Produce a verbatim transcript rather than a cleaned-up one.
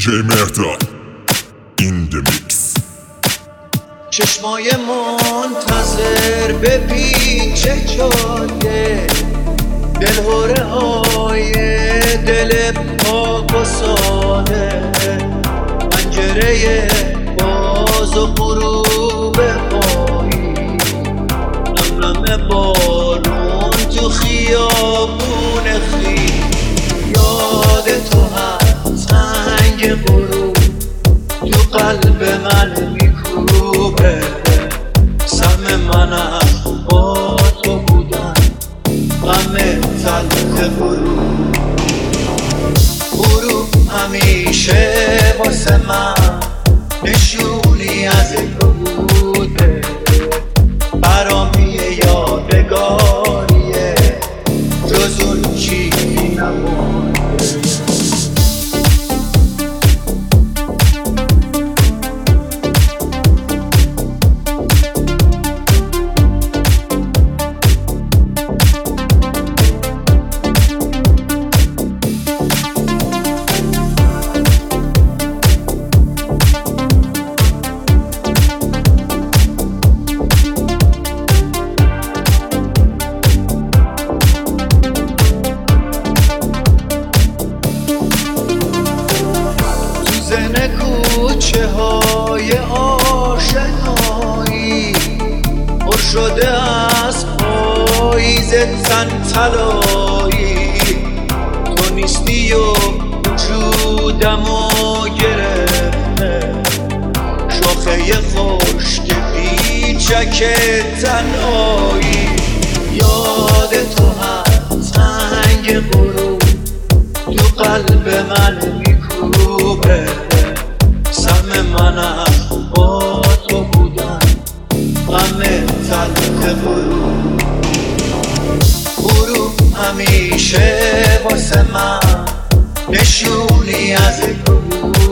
دیجی مهرداد این دمیکس. چشمای منتظر به پیچ جاده، دلهوره های دل پاک و ساده، پنجره باز و غروب پایی، نم نم بارون تو خیابون خیلی. یاد تو هست سنگ غروب تو قلب من میکوبه، سهم منم با تو بودن، غم تلخ غروب. غروب همیشه واسه من نشونی از تو بوده، برامی یادگاریه جز اون چیزی نمونده. کوچه های آشنایی پر شده از پاییز تن طلایی، تو نیستی و وجودمو گرفته، شاخه خشک پیچک تنهایی. یاد تو هست سنگ غروب تو قلب من میکوبه، سهم منم با تو بودن، غم تلخ غروب. غروب همیشه واسه من نشونی از تو بود،